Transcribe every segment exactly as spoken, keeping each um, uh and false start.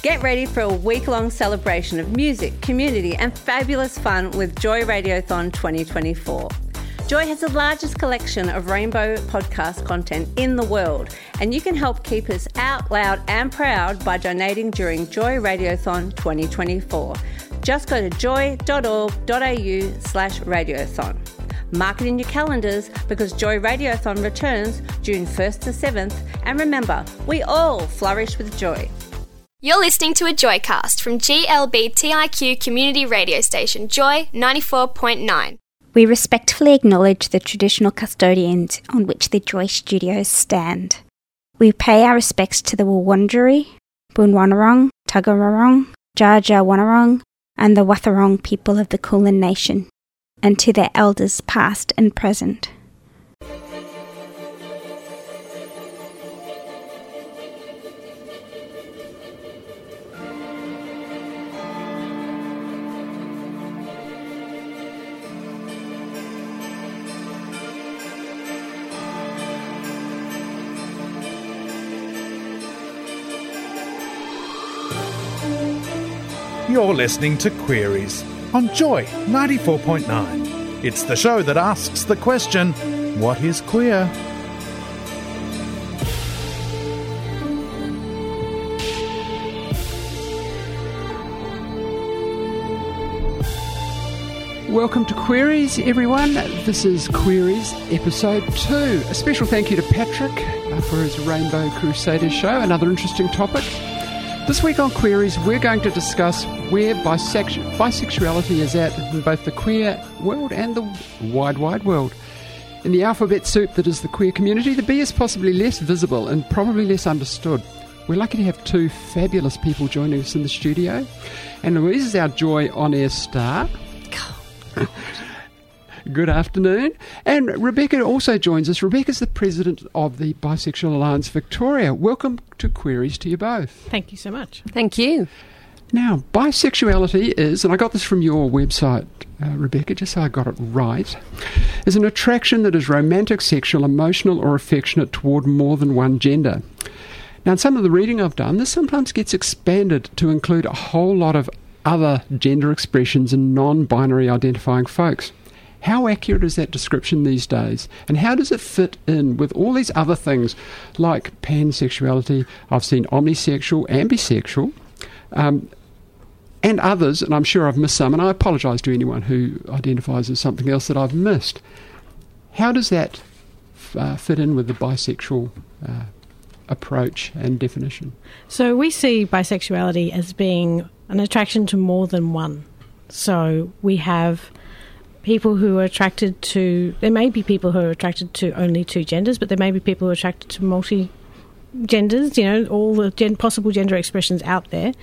Get ready for a week-long celebration of music, community and fabulous fun with Joy Radiothon twenty twenty-four. Joy has the largest collection of rainbow podcast content in the world, and you can help keep us out loud and proud by donating during Joy Radiothon twenty twenty-four. Just go to joy.org.au slash radiothon. Mark it in your calendars because Joy Radiothon returns June first to seventh, and remember, we all flourish with joy. You're listening to a Joycast from G L B T I Q community radio station Joy ninety-four point nine. We respectfully acknowledge the traditional custodians on which the Joy Studios stand. We pay our respects to the Wurundjeri, Boonwurrung, Taggurrung, Dja Dja Wurrung, and the Wathaurong people of the Kulin Nation, and to their elders past and present. You're listening to Queries on Joy ninety-four point nine. It's the show that asks the question, what is queer? Welcome to Queries, everyone. This is Queries episode two. A special thank you to Patrick uh, for his Rainbow Crusaders show, another interesting topic. This week on Queries, we're going to discuss where bisexu- bisexuality is at in both the queer world and the wide, wide world. In the alphabet soup that is the queer community, the B is possibly less visible and probably less understood. We're lucky to have two fabulous people joining us in the studio. And Louise is our Joy on-air star. Good afternoon. And Rebecca also joins us. Rebecca's the president of the Bisexual Alliance Victoria. Welcome to Queries to you both. Thank you so much. Thank you. Now, bisexuality is, and I got this from your website, uh, Rebecca, just so I got it right, is an attraction that is romantic, sexual, emotional or affectionate toward more than one gender. Now, in some of the reading I've done, this sometimes gets expanded to include a whole lot of other gender expressions and non-binary identifying folks. How accurate is that description these days? And how does it fit in with all these other things like pansexuality? I've seen omnisexual and bisexual, um, and others, and I'm sure I've missed some, and I apologise to anyone who identifies as something else that I've missed. How does that uh, fit in with the bisexual uh, approach and definition? So we see bisexuality as being an attraction to more than one. So we have people who are attracted to, there may be people who are attracted to only two genders, but there may be people who are attracted to multi-genders, you know, all the gen- possible gender expressions out there.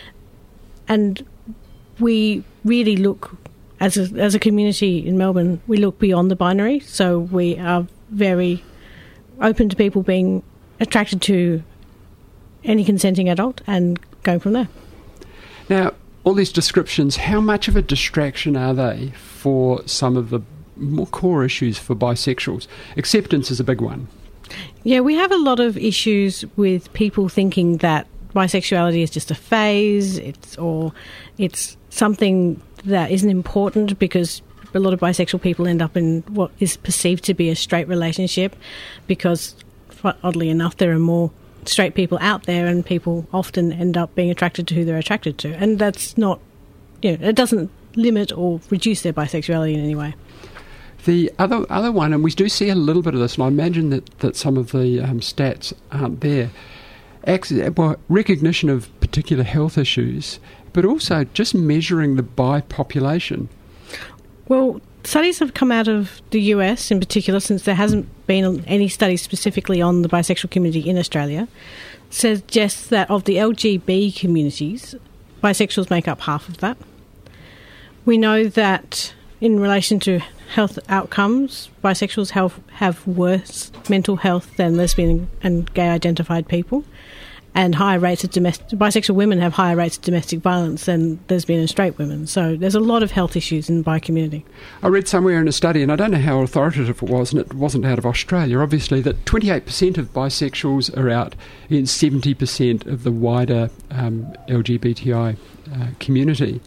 And we really look, as a, as a community in Melbourne, we look beyond the binary. So we are very open to people being attracted to any consenting adult and going from there. Now, all these descriptions, how much of a distraction are they for some of the more core issues for bisexuals? Acceptance is a big one. Yeah, we have a lot of issues with people thinking that bisexuality is just a phase, it's or it's something that isn't important, because a lot of bisexual people end up in what is perceived to be a straight relationship, because oddly enough there are more straight people out there, and people often end up being attracted to who they're attracted to, and that's not, you know, it doesn't limit or reduce their bisexuality in any way. The other other one, and we do see a little bit of this, and I imagine that, that some of the um, stats aren't there, Access, well, recognition of particular health issues, but also just measuring the bi population. Well, studies have come out of the U S in particular, since there hasn't been any studies specifically on the bisexual community in Australia, suggests that of the L G B communities, bisexuals make up half of that. We know that in relation to health outcomes, bisexuals have, have worse mental health than lesbian and gay identified people. and higher rates of domestic, bisexual women have higher rates of domestic violence than lesbian and straight women. So there's a lot of health issues in the bi community. I read somewhere in a study, and I don't know how authoritative it was, and it wasn't out of Australia, obviously, that twenty-eight percent of bisexuals are out in seventy percent of the wider um, L G B T I uh, community.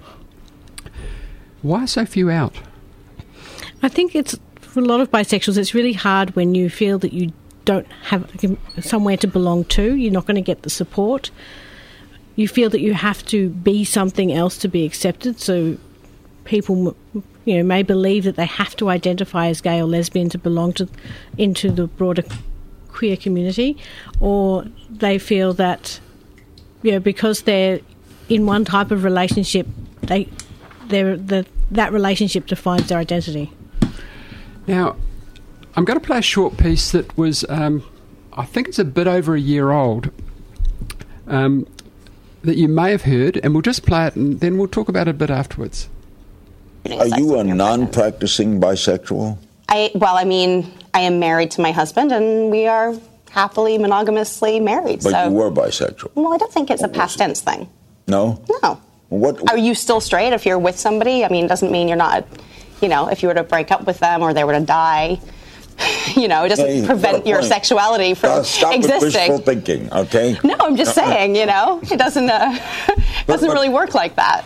Why are so few out? I think it's, for a lot of bisexuals, it's really hard when you feel that you don't have somewhere to belong to. You're not going to get the support. You feel that you have to be something else to be accepted. So people, you know, may believe that they have to identify as gay or lesbian to belong to into the broader queer community, or they feel that, you know, because they're in one type of relationship, they they're the that relationship defines their identity. Now, I'm going to play a short piece that was, um, I think it's a bit over a year old, um, that you may have heard, and we'll just play it and then we'll talk about it a bit afterwards. Are you a non-practicing bisexual? I well, I mean, I am married to my husband, and we are happily monogamously married. But so. you were bisexual. Well, I don't think it's a past tense thing. No? No. What? Are you still straight if you're with somebody? I mean, it doesn't mean you're not, you know, if you were to break up with them or they were to die, you know, it doesn't Hey, prevent your point. sexuality from uh, stop existing. With wishful thinking, okay? No, I'm just Uh-uh. saying, you know, it doesn't, uh, doesn't but, really work like that.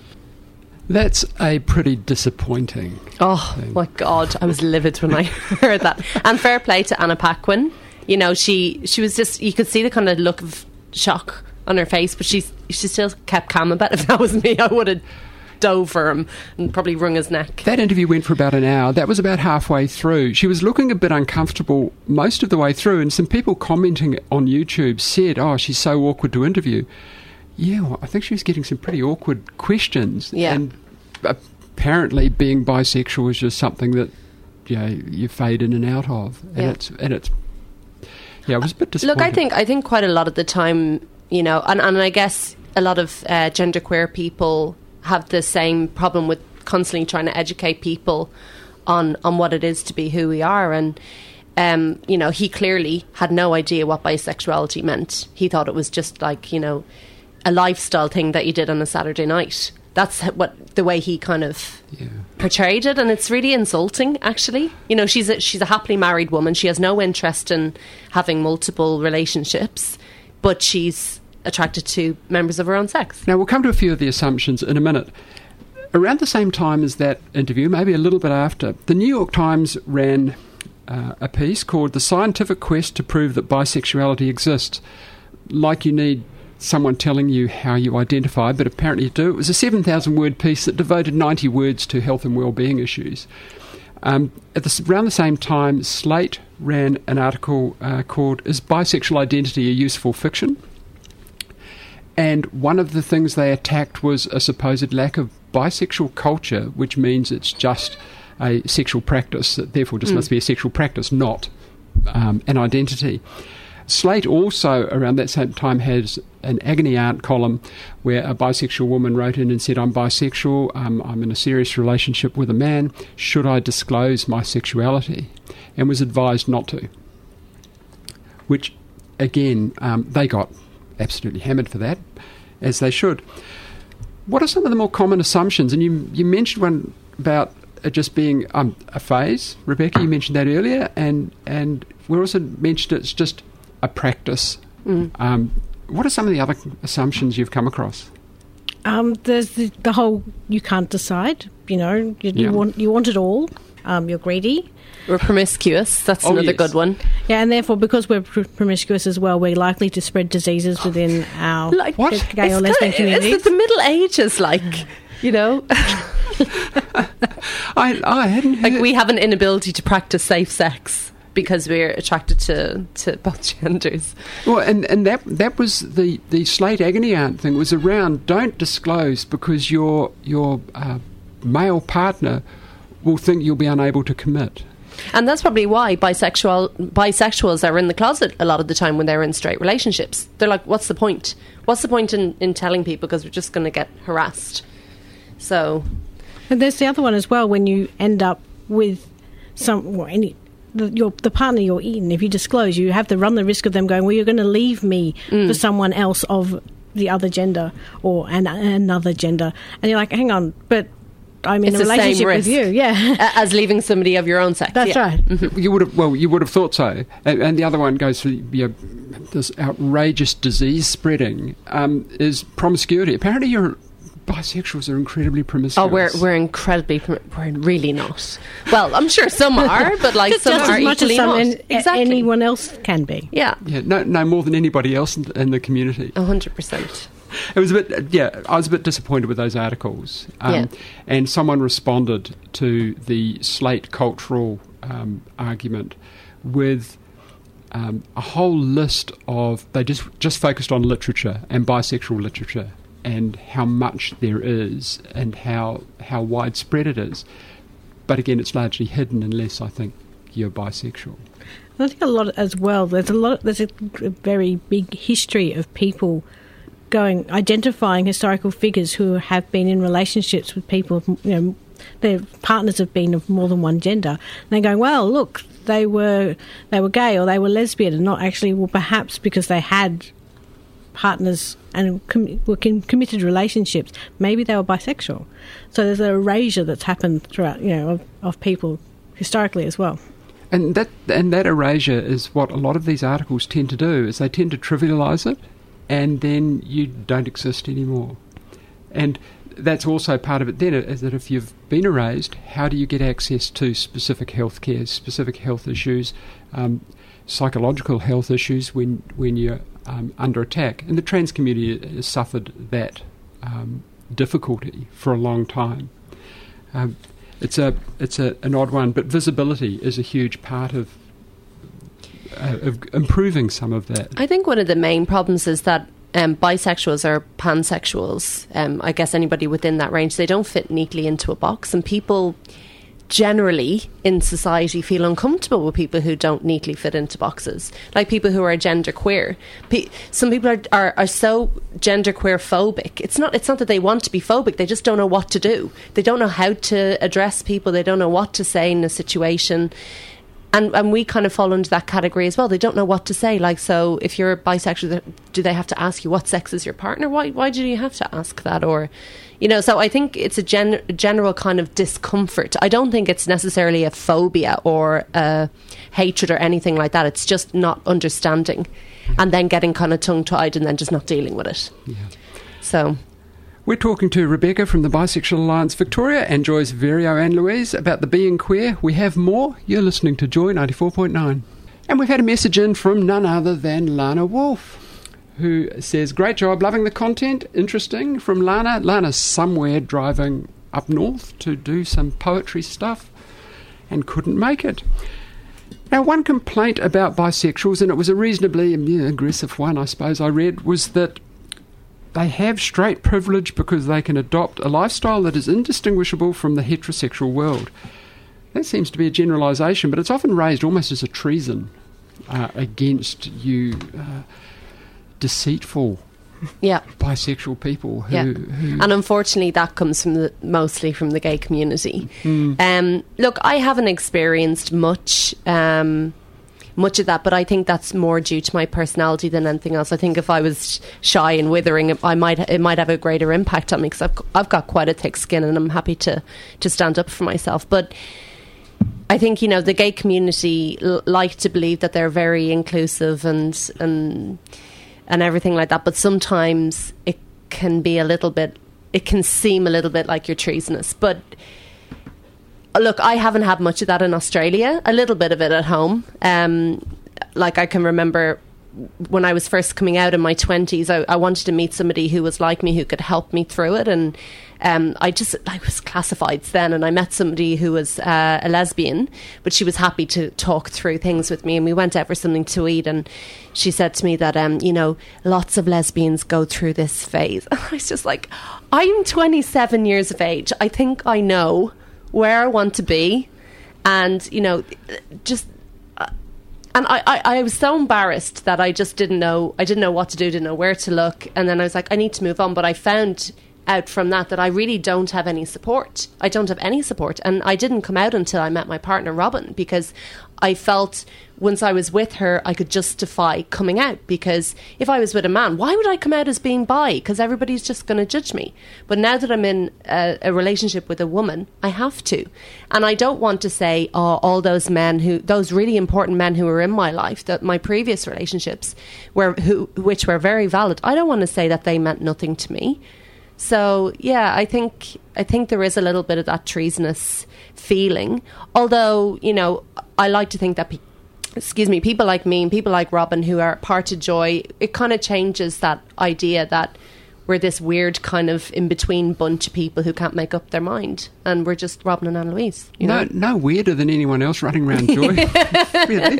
That's a pretty disappointing Oh, thing. my God. I was livid when I heard that. And fair play to Anna Paquin. You know, she she was just, you could see the kind of look of shock on her face, but she's, she still kept calm about it. If that was me, I would have dove for him and probably wrung his neck. That interview went for about an hour. That was about halfway through. She was looking a bit uncomfortable most of the way through, and some people commenting on YouTube said, oh, she's so awkward to interview. Yeah, well, I think she was getting some pretty awkward questions. Yeah. And apparently being bisexual is just something that, you know, you fade in and out of. And Yeah. it's and it's yeah, it was a bit disappointing. Look, I think I think quite a lot of the time, you know, and, and I guess a lot of uh, genderqueer people have the same problem with constantly trying to educate people on on what it is to be who we are. And um, you know, he clearly had no idea what bisexuality meant. He thought it was just like, you know, a lifestyle thing that you did on a Saturday night. That's what the way he kind of Yeah. portrayed it, and it's really insulting, actually. You know, she's a, she's a happily married woman. She has no interest in having multiple relationships, but she's attracted to members of her own sex. Now, we'll come to a few of the assumptions in a minute. Around the same time as that interview, maybe a little bit after, the New York Times ran uh, a piece called The Scientific Quest to Prove That Bisexuality Exists. Like you need someone telling you how you identify, but apparently you do. It was a seven thousand word piece that devoted ninety words to health and well-being issues. Um, at the, around the same time, Slate ran an article uh, called Is Bisexual Identity a Useful Fiction? And one of the things they attacked was a supposed lack of bisexual culture, which means it's just a sexual practice, that therefore just mm. must be a sexual practice, not um, an identity. Slate also, around that same time, has an agony aunt column where a bisexual woman wrote in and said, I'm bisexual, um, I'm in a serious relationship with a man, should I disclose my sexuality? And was advised not to. Which, again, um, they got absolutely hammered for that, as they should. What are some of the more common assumptions? And you, you mentioned one about it just being um, a phase. Rebecca, you mentioned that earlier, and, and we also mentioned it's just a practice. Mm. Um, what are some of the other assumptions you've come across? Um, there's the, the whole you can't decide. You know, you, Yeah. you want you want it all. Um, you're greedy. We're promiscuous. That's Oh, another yes. good one. Yeah, and therefore, because we're pr- promiscuous as well, we're likely to spread diseases within our Like, What? gay or It's lesbian kinda- communities. It's the Middle Ages, like, you know, I, I hadn't heard... like we have an inability to practice safe sex because we're attracted to, to both genders. Well, and, and that that was the, the Slate agony aunt thing was around don't disclose because your your uh, male partner will think you'll be unable to commit. And that's probably why bisexual bisexuals are in the closet a lot of the time when they're in straight relationships. They're like, what's the point? What's the point in, in telling people because we're just going to get harassed? So... And there's the other one as well, when you end up with some, well, any, the, your, the partner you're in, if you disclose, you have to run the risk of them going, well, you're going to leave me mm. for someone else of the other gender or an, another gender. And you're like, hang on, but I'm in it's a relationship with you. Yeah. As leaving somebody of your own sex. That's yeah. right. Mm-hmm. You would have, well, you would have thought so. And, and the other one goes for you know, this outrageous disease spreading um, is promiscuity. Apparently you're... Bisexuals are incredibly promiscuous. Oh, we're we're incredibly prom- we're really not. Well, I'm sure some are, but like just, some just are as much equally as some not. an, Exactly. anyone else can be. Yeah, yeah, no, no more than anybody else in, in the community. A hundred percent. It was a bit, yeah. I was a bit disappointed with those articles. Um, yeah. And someone responded to the Slate cultural um, argument with um, a whole list of. They just just focused on literature and bisexual literature, and how much there is and how how widespread it is. But again, it's largely hidden unless, I think, you're bisexual. I think a lot as well, there's a lot, there's a very big history of people going, identifying historical figures who have been in relationships with people, you know, their partners have been of more than one gender. And they're going, well, look, they were they were gay or they were lesbian, and not actually, well, perhaps because they had partners and com- were in committed relationships, maybe they were bisexual. So there's an erasure that's happened throughout, you know, of, of people historically as well. And that and that erasure is what a lot of these articles tend to do, is they tend to trivialise it, and then you don't exist anymore. And that's also part of it then, is that if you've been erased, how do you get access to specific health care, specific health issues, um, psychological health issues when, when you're um, under attack? And the trans community has suffered that um, difficulty for a long time. Um, it's a it's a, an odd one, but visibility is a huge part of, uh, of improving some of that. I think one of the main problems is that Um, bisexuals or pansexuals, um, I guess anybody within that range, they don't fit neatly into a box, and people generally in society feel uncomfortable with people who don't neatly fit into boxes, like people who are genderqueer. Pe- some people are, are, are so genderqueer phobic. It's not it's not that they want to be phobic, they just don't know what to do. They don't know how to address people, they don't know what to say in a situation. And and we kind of fall into that category as well. They don't know what to say. Like, so if you're bisexual, do they have to ask you what sex is your partner? Why why do you have to ask that? Or, you know, so I think it's a gen- general kind of discomfort. I don't think it's necessarily a phobia or a hatred or anything like that. It's just not understanding and then getting kind of tongue-tied and then just not dealing with it. Yeah. So... We're talking to Rebecca from the Bisexual Alliance Victoria and Joy's Verio and Louise about the being queer. We have more. You're listening to Joy ninety-four point nine. And we've had a message in from none other than Lana Wolf, who says, great job, loving the content, interesting. From Lana. Lana's somewhere driving up north to do some poetry stuff and couldn't make it. Now, one complaint about bisexuals, and it was a reasonably yeah, aggressive one, I suppose I read, was that they have straight privilege because they can adopt a lifestyle that is indistinguishable from the heterosexual world. That seems to be a generalisation, but it's often raised almost as a treason uh, against you uh, deceitful yeah. bisexual people. Who, yeah. who And unfortunately that comes from the, mostly from the gay community. Mm. Um, look, I haven't experienced much... Um, much of that, but I think that's more due to my personality than anything else. I think if I was shy and withering, I might it might have a greater impact on me, because I've, I've got quite a thick skin and I'm happy to, to stand up for myself. But I think, you know, the gay community l- like to believe that they're very inclusive and and and everything like that, but sometimes it can be a little bit, it can seem a little bit like you're treasonous. But look, I haven't had much of that in Australia, a little bit of it at home. Um, like I can remember when I was first coming out in my twenties, I, I wanted to meet somebody who was like me, who could help me through it. And um, I just, I was classifieds then, and I met somebody who was uh, a lesbian, but she was happy to talk through things with me. And we went out for something to eat, and she said to me that, um, you know, lots of lesbians go through this phase. And I was just like, I'm twenty-seven years of age. I think I know where I want to be, and you know, just uh, and I, I, I was so embarrassed that I just didn't know I didn't know what to do, didn't know where to look, and then I was like, I need to move on. But I found out from that that I really don't have any support. I don't have any support. And I didn't come out until I met my partner, Robin, because I felt once I was with her, I could justify coming out. Because if I was with a man, why would I come out as being bi? Because everybody's just going to judge me. But now that I'm in a, a relationship with a woman, I have to. And I don't want to say, oh, all those men who, those really important men who were in my life, that my previous relationships, were who, which were very valid, I don't want to say that they meant nothing to me. So yeah, I think I think there is a little bit of that treasonous feeling. Although, you know, I like to think that, pe- excuse me, people like me and people like Robin who are part of Joy, it kind of changes that idea that we're this weird kind of in-between bunch of people who can't make up their mind, and we're just Robin and Anna Louise. You no, know? no weirder than anyone else running around Joy. Really.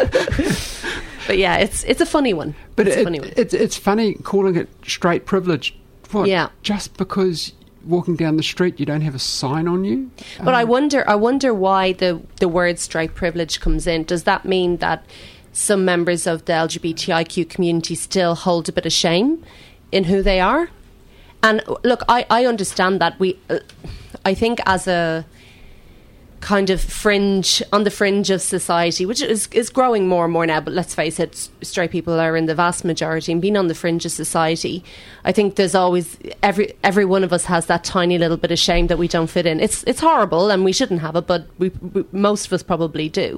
But yeah, it's it's a funny one. But it's it, a funny one. It's it's funny calling it straight privilege. What, yeah. Just because walking down the street you don't have a sign on you? But um, I wonder I wonder why the, the word straight privilege comes in. Does that mean that some members of the L G B T I Q community still hold a bit of shame in who they are? And look, I, I understand that. We, uh, I think as a kind of fringe, on the fringe of society, which is, is growing more and more now, but let's face it, straight people are in the vast majority, and being on the fringe of society, I think there's always, every every one of us has that tiny little bit of shame that we don't fit in. It's it's horrible and we shouldn't have it, but we, we, most of us probably do.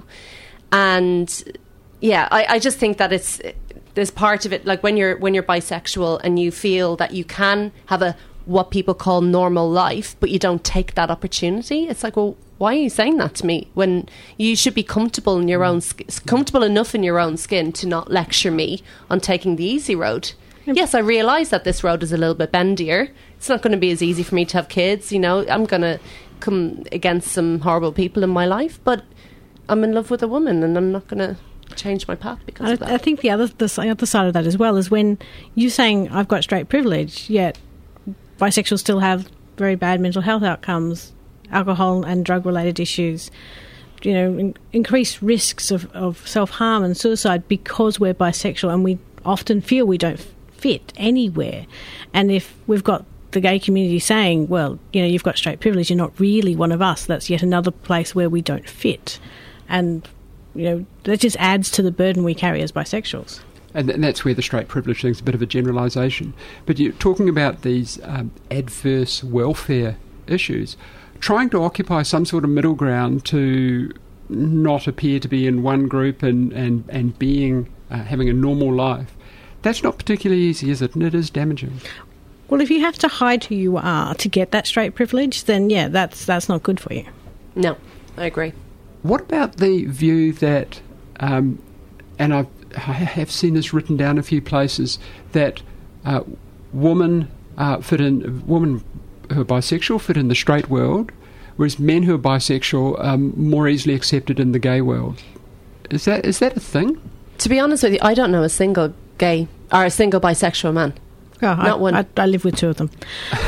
And yeah, I, I just think that it's, there's part of it, like when you're when you're bisexual and you feel that you can have a what people call normal life, but you don't take that opportunity. It's like, well, why are you saying that to me when you should be comfortable in your own sk- comfortable enough in your own skin to not lecture me on taking the easy road? Yep. Yes, I realise that this road is a little bit bendier. It's not going to be as easy for me to have kids. You know, I'm going to come against some horrible people in my life, but I'm in love with a woman, and I'm not going to change my path because I, of that. I think the other the other side of that as well is when you're saying I've got straight privilege, yet bisexuals still have very bad mental health outcomes, alcohol and drug-related issues, you know, in, increased risks of, of self-harm and suicide because we're bisexual, and we often feel we don't fit anywhere. And if we've got the gay community saying, well, you know, you've got straight privilege, you're not really one of us, that's yet another place where we don't fit. And, you know, that just adds to the burden we carry as bisexuals. And, th- and that's where the straight privilege thing's a bit of a generalisation. But you're talking about these um, adverse welfare issues, trying to occupy some sort of middle ground to not appear to be in one group and, and, and being uh, having a normal life, that's not particularly easy, is it? And it is damaging. Well, if you have to hide who you are to get that straight privilege, then, yeah, that's that's not good for you. No, I agree. What about the view that, um, and I've, I have seen this written down a few places, that uh, women uh, fit in, women who are bisexual fit in the straight world, whereas men who are bisexual are more easily accepted in the gay world. Is that is that a thing? To be honest with you, I don't know a single gay or a single bisexual man. Oh, Not I, one. I, I live with two of them.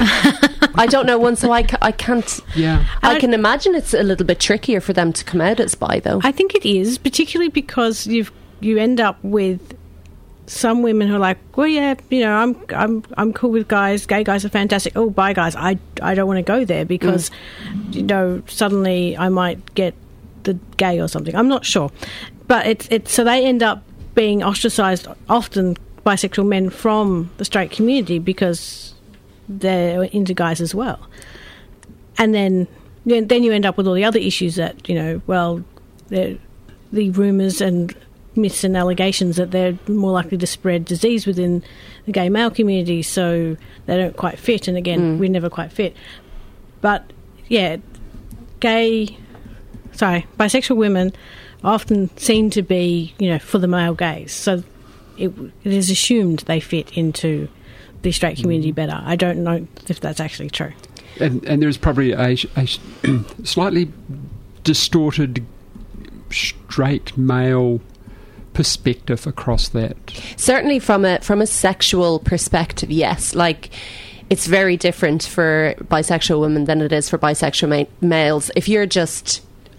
I don't know one, so I, ca- I can't. Yeah, I, I can imagine it's a little bit trickier for them to come out as bi, though. I think it is, particularly because you've you end up with some women who are like, well, yeah, you know, I'm I'm I'm cool with guys. Gay guys are fantastic. Oh, bi guys, I, I don't want to go there because, mm. you know, suddenly I might get the gay or something. I'm not sure, but it's it's so they end up being ostracised often. Bisexual men from the straight community because they're into guys as well, and then then you end up with all the other issues that, you know, well, the rumours and myths and allegations that they're more likely to spread disease within the gay male community, so they don't quite fit. And again, mm. we never quite fit. But yeah, gay, sorry, bisexual women often seem to be, you know, for the male gaze. So. It, it is assumed they fit into the straight community better. I don't know if that's actually true. And, and there's probably a, a slightly distorted straight male perspective across that. Certainly from a from a sexual perspective, yes. Like, it's very different for bisexual women than it is for bisexual ma- males. If you're just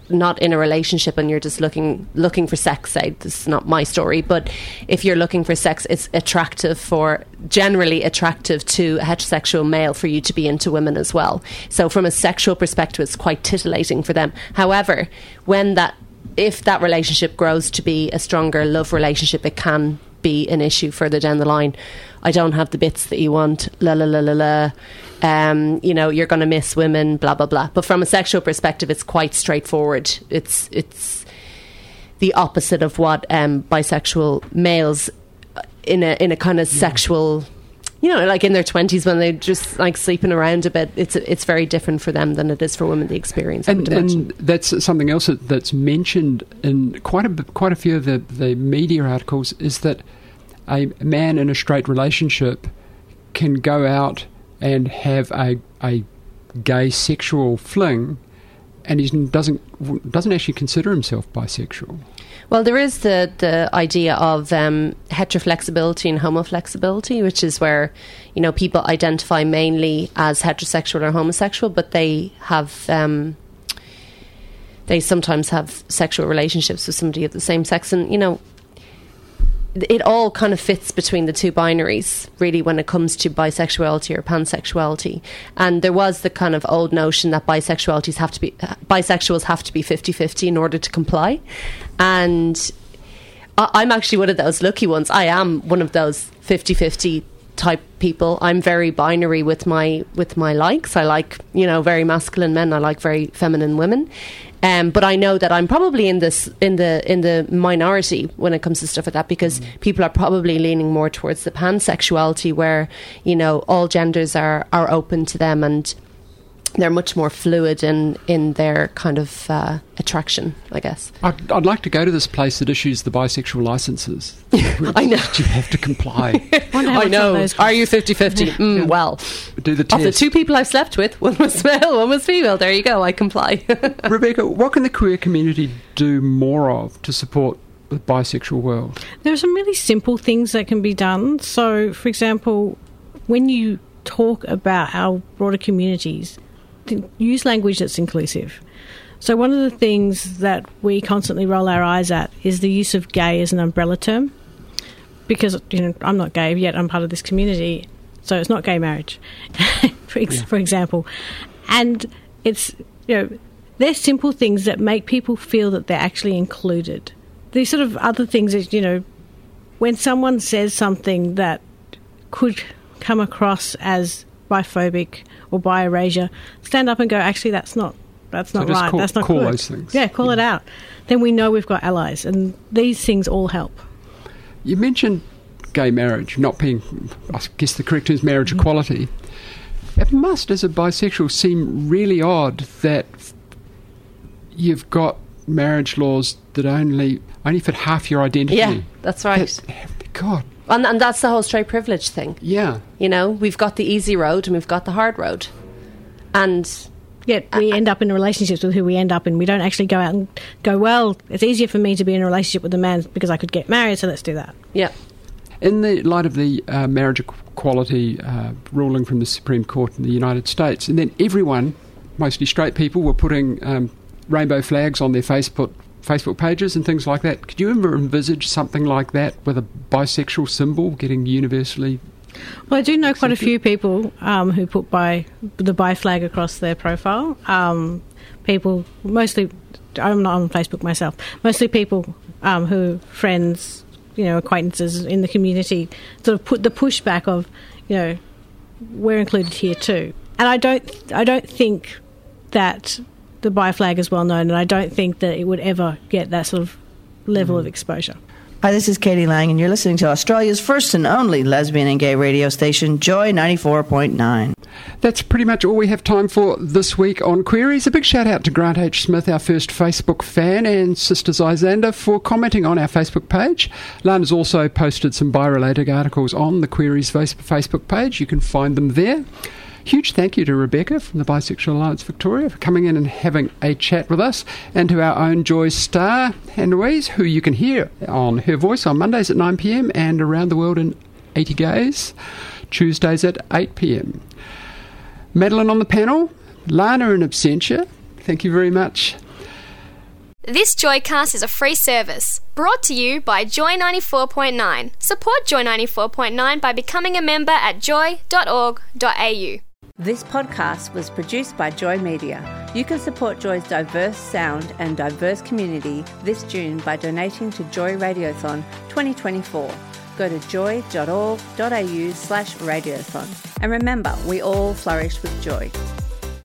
not in a relationship and you're just looking looking for sex, say, this is not my story, but if you're looking for sex, it's attractive for, generally attractive to a heterosexual male for you to be into women as well. So from a sexual perspective, it's quite titillating for them. However, when that, if that relationship grows to be a stronger love relationship, it can be an issue further down the line. I don't have the bits that you want, la la la la la. Um, you know, you're going to miss women, blah blah blah. But from a sexual perspective, it's quite straightforward. It's it's the opposite of what um, bisexual males in a in a kind of yeah. sexual, you know, like in their twenties when they're just like sleeping around a bit. It's it's very different for them than it is for women. The experience, and, and that's something else that, that's mentioned in quite a quite a few of the, the media articles, is that a man in a straight relationship can go out and have a a gay sexual fling, and he doesn't doesn't actually consider himself bisexual. Well, there is the, the idea of um, heteroflexibility and homoflexibility, which is where, you know, people identify mainly as heterosexual or homosexual, but they have um, they sometimes have sexual relationships with somebody of the same sex, and you know, it all kind of fits between the two binaries, really, when it comes to bisexuality or pansexuality. And there was the kind of old notion that bisexualities have to be uh, bisexuals have to be fifty-fifty in order to comply. And I, I'm actually one of those lucky ones. I am one of those fifty-fifty type people. I'm very binary with my with my likes. I like, you know, very masculine men. I like very feminine women. Um, but I know that I'm probably in this in the in the minority when it comes to stuff like that, because mm. people are probably leaning more towards the pansexuality, where, you know, all genders are, are open to them and they're much more fluid in, in their kind of uh, attraction, I guess. I'd, I'd like to go to this place that issues the bisexual licenses. I know. You have to comply. I know. Are you fifty-fifty? Mm, yeah. Well, do the test. Of the two people I've slept with, one was male, one was female. There you go. I comply. Rebecca, what can the queer community do more of to support the bisexual world? There are some really simple things that can be done. So, for example, when you talk about our broader communities, use language that's inclusive. So one of the things that we constantly roll our eyes at is the use of gay as an umbrella term, because, you know, I'm not gay, yet I'm part of this community, so it's not gay marriage, for, ex- yeah. for example. And it's, you know, they're simple things that make people feel that they're actually included. These sort of other things is, you know, when someone says something that could come across as biphobic or bi-erasure, stand up and go, actually, that's not that's not so right. Call, that's not call good. Those things. Yeah, call yeah. it out. Then we know we've got allies, and these things all help. You mentioned gay marriage not being, I guess the correct term is marriage mm-hmm. equality. It must, as a bisexual, seem really odd that you've got marriage laws that only only fit half your identity. Yeah, that's right. That's, God. And, and that's the whole straight privilege thing. Yeah. You know, we've got the easy road and we've got the hard road. And yet we uh, end up in relationships with who we end up in. We don't actually go out and go, well, it's easier for me to be in a relationship with a man because I could get married, so let's do that. Yeah. In the light of the uh, marriage equality uh, ruling from the Supreme Court in the United States, and then everyone, mostly straight people, were putting um, rainbow flags on their Facebook Facebook pages and things like that. Could you ever envisage something like that with a bisexual symbol getting universally? Well, I do know quite a few people um, who put bi, the bi flag across their profile. Um, people, mostly, I'm not on Facebook myself, mostly people um, who, friends, you know, acquaintances in the community, sort of put the pushback of, you know, we're included here too. And I don't, I don't think that the bi flag is well known, and I don't think that it would ever get that sort of level mm. of exposure. Hi, this is Katie Lang, and you're listening to Australia's first and only lesbian and gay radio station, Joy ninety-four point nine. That's pretty much all we have time for this week on Queries. A big shout out to Grant H. Smith, our first Facebook fan, and Sister Zyzander for commenting on our Facebook page. Lana's also posted some bi-related articles on the Queries Facebook page. You can find them there. Huge thank you to Rebecca from the Bisexual Alliance Victoria for coming in and having a chat with us, and to our own Joy star, Anne Louise, who you can hear on Her Voice on Mondays at nine p.m. and Around the World in eighty Gays, Tuesdays at eight p.m. Madeline on the panel, Lana in absentia, thank you very much. This Joycast is a free service brought to you by Joy ninety-four point nine. Support Joy ninety-four point nine by becoming a member at joy dot org dot a u. This podcast was produced by Joy Media. You can support Joy's diverse sound and diverse community this June by donating to Joy Radiothon twenty twenty-four. Go to joy dot org dot a u slash radiothon. And remember, we all flourish with joy.